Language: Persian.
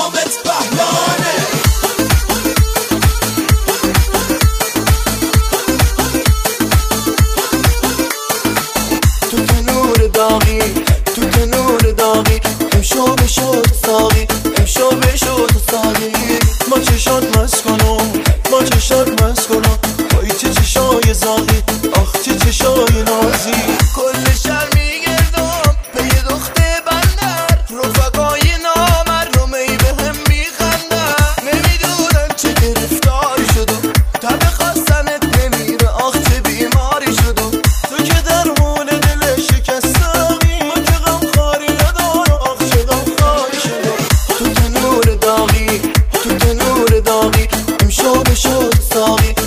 نامت بهلانه. تو تنور داغی، تو تنور داغی، امشو بشد ساقی، امشو بشد ساقی. ما چشات مست کنم، ما چشات مست کنم، وای چه چشای زاغی، آخ چه چشای نازی. کل شهر میگردم به یه دختر بندر، رفقای نامرمی به هم میخندن، نمیدونن چه گرفتاری شدم، تب خواستنت نمیره، آخ چه بیماری شدم. تو که درمون دل شکستمی، ما که غمخواری ندارم، آخ چه غمخواری شدم. تو تنور داغی، تو تنور داغی، امشو بشد ساقی،